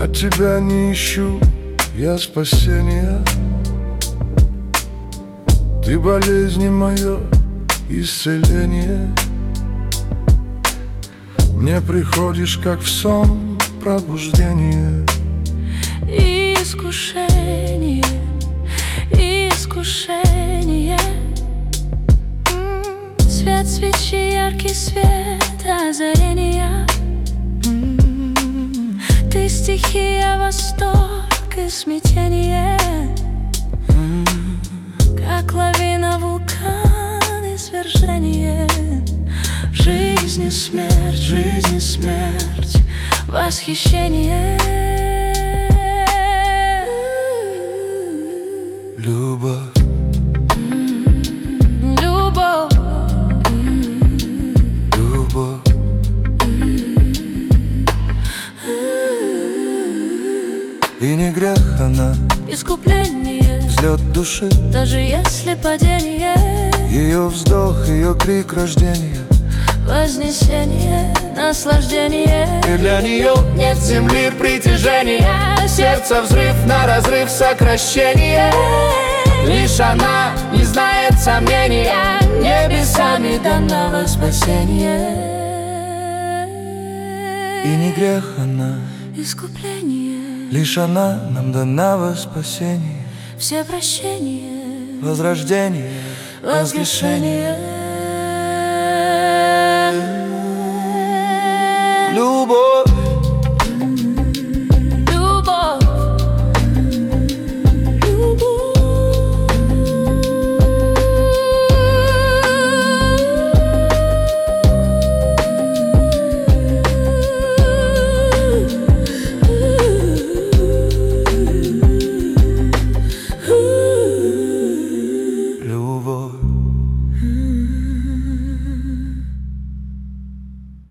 От тебя не ищу я спасения. Ты болезни мое исцеление. Мне приходишь, как в сон, пробуждение. Искушение, искушение. Свет свечи, яркий свет озарения. Ты стихия, восторг и смятение. Как лавина, вулкан, извержение. Жизнь и смерть, восхищение. Любовь, Любовь, любовь. И не грех она, искупление, взлет души, даже если падение. ее вздох, ее крик рождения. Вознесение, наслаждение. И для нее Нет земли притяжения. сердце взрыв на разрыв, сокращение. Лишь она не знает сомнения, небесами данного спасения. И не грех она, Искупление, лишь она нам дана во спасение. все прощения, Возрождение, воскрешение.